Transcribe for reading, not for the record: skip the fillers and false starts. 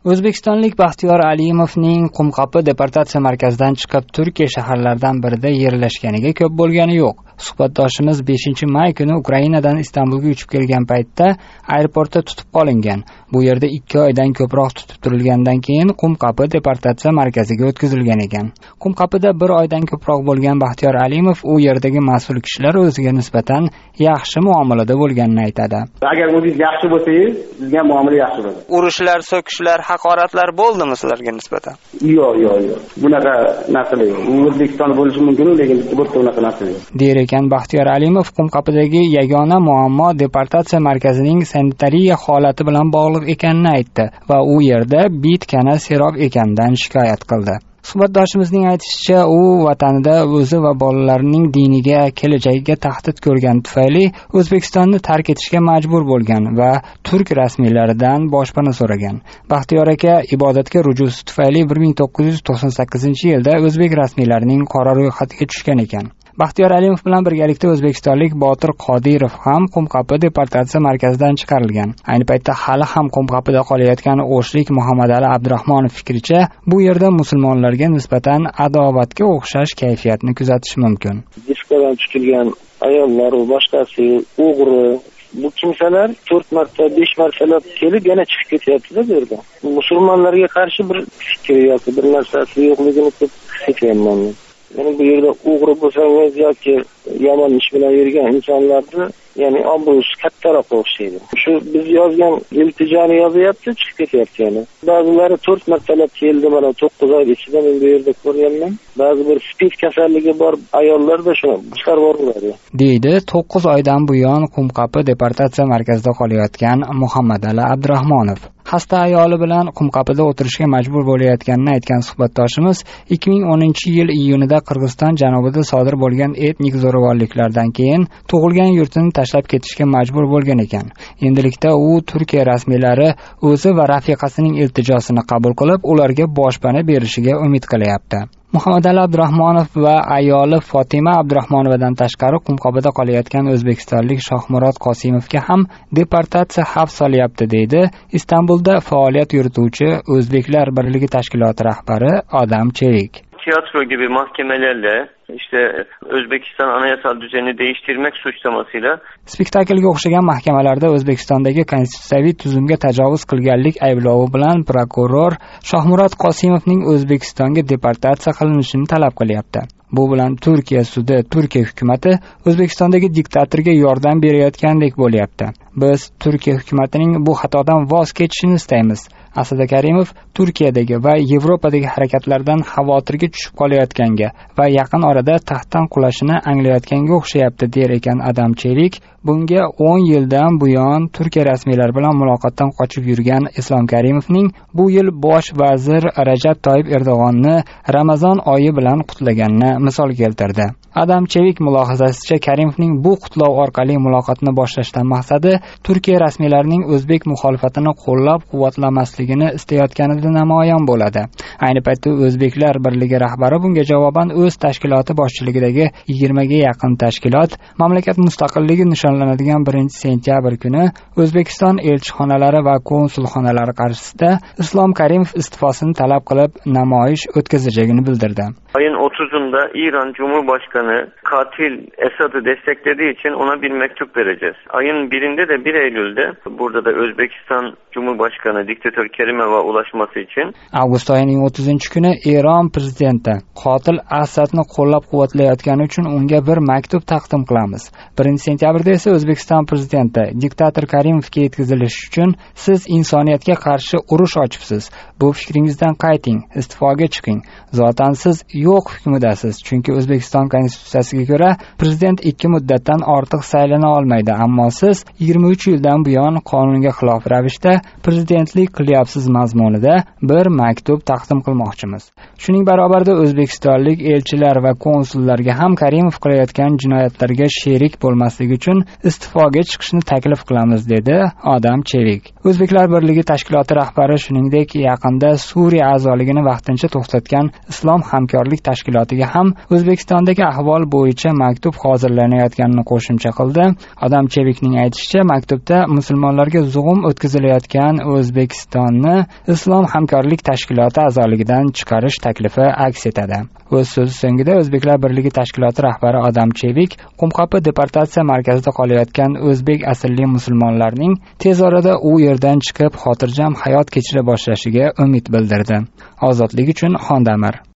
O'zbekistonlik Baxtiyor Alimovning Qumqopi deportatsiya markazidan chiqib Turkiya shaharlaridan birida yerlashganiga ko'p bo'lgani yo'q. Suhbatdoshimiz 5-may kuni Ukrainadan Istanbulga uchib kelgan paytda aeroportda tutib qolingan. Bu yerda 2 oydan ko'proq tutib turilgandan keyin Qumqopi deportatsiya markaziga o'tkazilgan ekan. Qumqopida 1 oydan ko'proq bo'lgan Baxtiyor Alimov u yerdagi mas'ul kishilar o'ziga nisbatan yaxshi muomalada bo'lganini aytadi. Agar o'zingiz yaxshi bo'lsangiz, sizga muomala yaxshi bo'ladi. Urushlar, so'kishlar, haqoratlar bo'ldimi sizlarga nisbatan? Yo'q. Bunaqa narsalar yo'q. O'zbekiston bo'lishi mumkin, lekin bizda bunaqa narsa yo'q. Der ekan Baxtiyor Alimov. Qumqopidagi yagona muammo deportatsiya markazining sanitariya holati bilan bog'liq ekanini aytdi va u yerda bitkana serob ekanidan shikoyat qildi. Suhbatdoshimizning aytishicha, u vatanida o'zi va bolalarining diniga, kelajagiga tahdid ko'rgani tufayli O'zbekistonni tark etishga majbur bo'lgan va turk rasmiylaridan boshpana so'ragan. Baxtiyor aka ibodatga rujusi tufayli 1998-yilda o'zbek rasmiylarining qora ro'yxatiga tushgan ekan. Baxtiyor Alimov bilan birgalikda o'zbekistonlik Botir Qodirov ham Qumqopi deportatsiya markazidan chiqarilgan. Ayni paytda hali ham Qumqopida qolayotgan o'shlik Muhammadali Abdurahmonov fikricha, bu yerda musulmonlarga nisbatan adovatga o'xshash kayfiyatni kuzatish mumkin. Diskodan tushilgan ayollar va boshqasi o'g'ri bu kimsalar 4 marta 5 martalab kelib yana chiqib ketyapti-da bu yerda. Musulmonlarga qarshi bir fikr yoki bir narsasi yo'qligini his etyapman. Yani bu yerda o'g'ri bo'lsangiz yoki yomon ish bilan yurgan insonlarni, ya'ni obro'si kattaroq o'xshaydi. Shu biz yozgan iltijoni yozyapti, chiqib ketyapti yana. Ba'zilari 4 martalab keldi, mana 9 oy ichida men bu yerda ko'rganman. Ba'zi bir spid kasalligi bor ayollar da shuni chiqarib yuboradi. Deydi 9 oydan buyon Qumqopi deportatsiya markazida qolayotgan Muhammadali Abdurahmonov. Xasta ayoli bilan Qumqopida o'tirishga majbur bo'layotganini aytgan suhbatdoshimiz 2010-yil iyunida Qirg'iziston janubida sodir bo'lgan etnik zo'ravonliklardan keyin tug'ilgan yurtini tashlab ketishga majbur bo'lgan ekan. Endilikda u Turkiya rasmiylari o'zi va rafiqasining iltijosini qabul qilib, ularga boshpana berishiga umid qilyapti. Muhammadali Abdurahmonov va ayoli Fotima Abdurahmonovadan tashqari Qumqopida qolayotgan o'zbekistonlik Shohmurod Qosimovga ham deportatsiya xavf solyapti, deydi Istanbulda faoliyat yurituvchi O'zbeklar birligi tashkiloti rahbari Adam Çevik. Tiyatro gibi mahkemelerle işte Özbekistan anayasal düzenini değiştirmek suçlamasıyla spektaklga o'xshagan mahkamalarda O'zbekistondagi konstitutsiyaviy tuzumga tajovuz qilganlik ayblovi bilan prokuror Shohmurod Qosimovning O'zbekistonga deportatsiya qilinishini talab qilyapti. Bu bilan Turkiya sudi, Turkiya hukumatı O'zbekistondagi diktatorga yordam berayotgandek bo'lyapti. Biz Turkiya hukumatining bu xatodan voz kechishini istaymiz. Asad Karimov Turkiyadagi va Yevropadagi harakatlardan xavotirga tushib qolayotganga va yaqin orada taxtdan qulashini anglayotganga o'xshayapti, der ekan Adam Çevik. Bunga 10 yildan buyon Turkiya rasmiylari bilan muloqotdan qochib yurgan Islom Karimovning bu yil bosh vazir Rajab Toyyib Erdo'g'onni Ramazon oyi bilan qutlaganini misol keltirdi. Adam Çevik mulohazasicha Karimovning bu qutlov orqali muloqotni boshlashdan maqsadi Turkiya rasmiylarining o'zbek muxolifatini qo'llab-quvvatlamasligini istayotganida namoyon bo'ladi. Ayni paytda O'zbeklar birligi rahbari bunga javoban o'z tashkiloti boshchiligidagi 20 ga yaqin tashkilot mamlakat mustaqilligi nishonlanadigan 1-sentyabr kuni O'zbekiston elchixonalari va konsulxonalari qarshisida Islom Karimov istifosini talab qilib namoyish o'tkazajagini bildirdi. Ayın 30'unda İran Cumhurbaşkanı katil Esad'ı desteklediği için ona bir mektup vereceğiz. Ayın 1'inde de 1 Eylül'de burada da Özbekistan Cumhurbaşkanı diktatör Kerimov'a ulaşması için avgust oyining 30 kuni Eron prezidenti qotil Asadni qo'llab-quvvatlayotgani uchun unga bir maktub taqdim qilamiz. 1-sentyabrda esa O'zbekiston prezidenti diktator Karimovga yetkazilishi uchun siz insoniyatga qarshi urush ochibsiz. Bu fikringizdan qayting, istifoga chiqing. Zotan siz yo'q hukmidasiz, chunki O'zbekiston konstitutsiyasiga ko'ra prezident 2 muddatdan ortiq saylana olmaydi, ammo siz 23 yildan buyon qonunga xilof ravishda prezidentlik qilyapsiz mazmunida bir maktub taqdim qilmoqchimiz. Shuning barobarida o'zbekistonlik elchilar va konsullarga ham Karimov qilayotgan jinoyatlarga sherik bo'lmasligi uchun istifoga chiqishni taklif qilamiz, dedi Adam Çevik. O'zbeklar birligi tashkiloti rahbari shuningdek yaqinda Suriya a'zoligini vaqtincha to'xtatgan Islom hamkorlik hamkorlik tashkilotiga ham O'zbekistondagi ahvol bo'yicha maktub hozirlanayotganini qo'shimcha qildi. Adamchevikning aytishicha, maktubda musulmonlarga zug'um o'tkazilayotgan O'zbekistonni Islom hamkorlik tashkiloti a'zoligidan chiqarish taklifi aks etadi. O'z so'zi so'ngida O'zbeklar birligi tashkiloti rahbari Adamchevik Qumqo'pi deportatsiya markazida qolayotgan o'zbek asalli musulmonlarning tez orada u yerdan chiqib xotirjam hayot kechira boshlashiga umid bildirdi. Ozodlik uchun Xondamir.